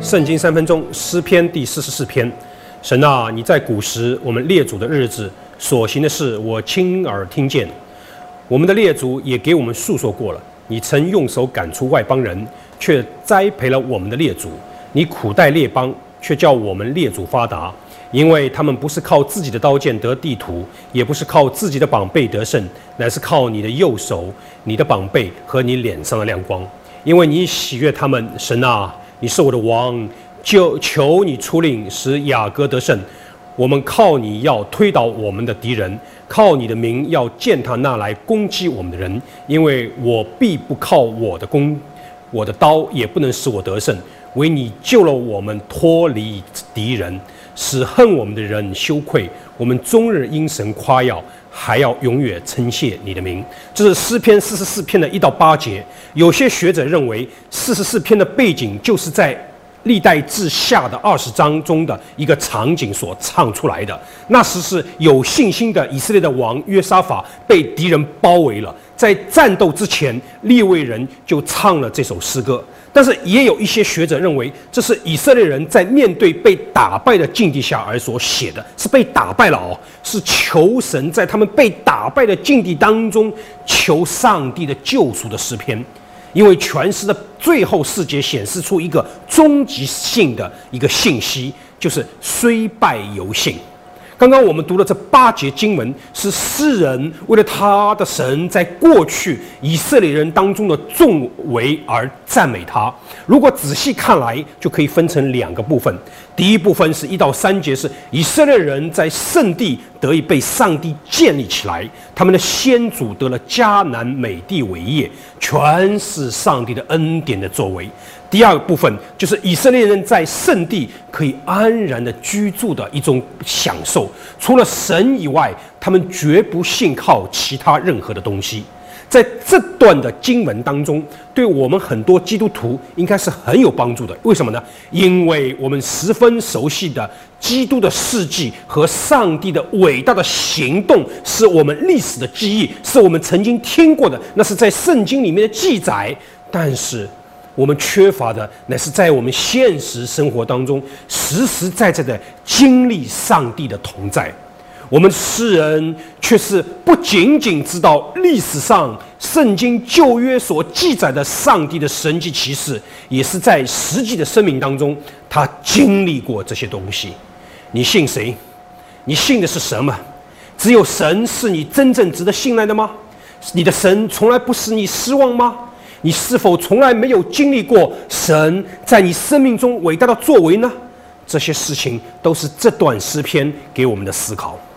圣经3分钟，诗篇第44篇。神啊，你在古时我们列祖的日子所行的事，我亲耳听见。我们的列祖也给我们述说过了。你曾用手赶出外邦人，却栽培了我们的列祖。你苦待列邦，却叫我们列祖发达。因为他们不是靠自己的刀剑得地图，也不是靠自己的膀臂得胜，乃是靠你的右手、你的膀臂和你脸上的亮光。因为你喜悦他们，神啊，你是我的王，就求你出令使雅各得胜。我们靠你要推倒我们的敌人，靠你的名要践踏那来攻击我们的人。因为我必不靠我的刀，也不能使我得胜，唯你救了我们脱离敌人，使恨我们的人羞愧。我们终日因神夸耀，还要永远称谢你的名。这是诗篇44篇的1到8节。有些学者认为44篇的背景就是在历代志下的20章中的一个场景所唱出来的。那时是有信心的以色列的王约沙法被敌人包围了，在战斗之前，利未人就唱了这首诗歌。但是也有一些学者认为，这是以色列人在面对被打败的境地下而所写的，是被打败了哦，是求神在他们被打败的境地当中求上帝的救赎的诗篇。因为全诗的最后4节显示出一个终极性的一个信息，就是虽败犹信。刚刚我们读的这8节经文，是诗人为了他的神在过去以色列人当中的作为而赞美他。如果仔细看来，就可以分成2个部分。第一部分是1到3节，是以色列人在圣地得以被上帝建立起来，他们的先祖得了迦南美地为业，全是上帝的恩典的作为。第二个部分就是以色列人在圣地可以安然的居住的一种享受，除了神以外，他们绝不信靠其他任何的东西。在这段的经文当中，对我们很多基督徒应该是很有帮助的。为什么呢？因为我们十分熟悉的基督的事迹和上帝的伟大的行动，是我们历史的记忆，是我们曾经听过的，那是在圣经里面的记载。但是我们缺乏的乃是在我们现实生活当中实实在在的经历上帝的同在。我们诗人却是不仅仅知道历史上圣经旧约所记载的上帝的神迹奇事，也是在实际的生命当中他经历过这些东西。你信谁？你信的是什么？只有神是你真正值得信赖的吗？你的神从来不使你失望吗？你是否从来没有经历过神在你生命中伟大的作为呢？这些事情都是这段诗篇给我们的思考。